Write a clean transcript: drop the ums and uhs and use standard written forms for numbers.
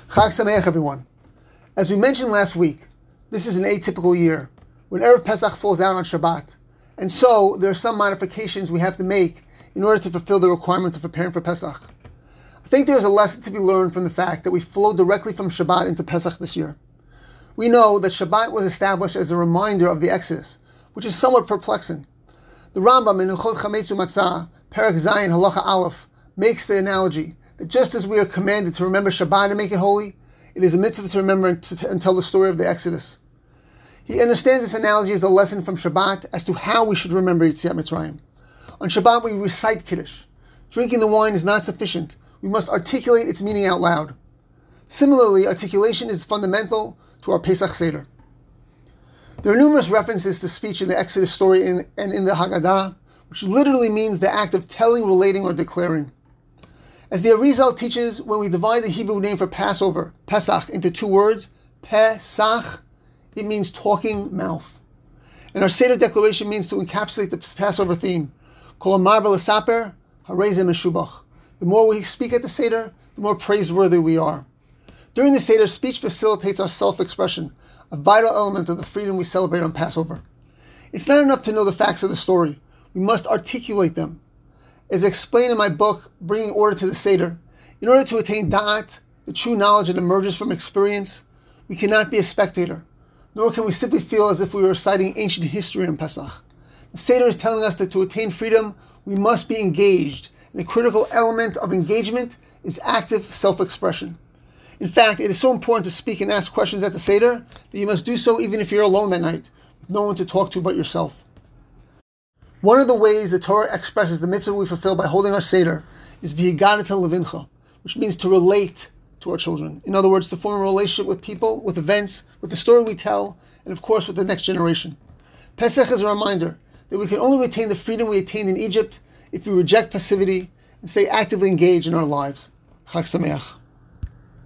Chag Sameach, everyone. As we mentioned last week, this is an atypical year when Erev Pesach falls out on Shabbat, and so there are some modifications we have to make in order to fulfill the requirement of preparing for Pesach. I think there is a lesson to be learned from the fact that we flow directly from Shabbat into Pesach this year. We know that Shabbat was established as a reminder of the Exodus, which is somewhat perplexing. The Rambam in Hilchot Chametz U'Matzah, Perek Zayin, Halacha Aleph, makes the analogy that just as we are commanded to remember Shabbat and make it holy, it is a mitzvah to remember and tell the story of the Exodus. He understands this analogy as a lesson from Shabbat as to how we should remember Yetziat Mitzrayim. On Shabbat we recite Kiddush. Drinking the wine is not sufficient. We must articulate its meaning out loud. Similarly, articulation is fundamental to our Pesach Seder. There are numerous references to speech in the Exodus story and in the Haggadah, which literally means the act of telling, relating, or declaring. As the Arizal teaches, when we divide the Hebrew name for Passover, Pesach, into two words, Pesach, it means talking mouth. And our Seder declaration means to encapsulate the Passover theme, Kol Amar B'Lesaper, Harei Zeh Meshubach. The more we speak at the Seder, the more praiseworthy we are. During the Seder, speech facilitates our self-expression, a vital element of the freedom we celebrate on Passover. It's not enough to know the facts of the story. We must articulate them. As explained in my book, Bringing Order to the Seder, in order to attain Da'at, the true knowledge that emerges from experience, we cannot be a spectator, nor can we simply feel as if we were reciting ancient history on Pesach. The Seder is telling us that to attain freedom, we must be engaged, and a critical element of engagement is active self-expression. In fact, it is so important to speak and ask questions at the Seder that you must do so even if you're alone that night, with no one to talk to but yourself. One of the ways the Torah expresses the mitzvah we fulfill by holding our Seder is v'higadat levincha, which means to relate to our children. In other words, to form a relationship with people, with events, with the story we tell, and of course with the next generation. Pesach is a reminder that we can only retain the freedom we attained in Egypt if we reject passivity and stay actively engaged in our lives. Chag Sameach.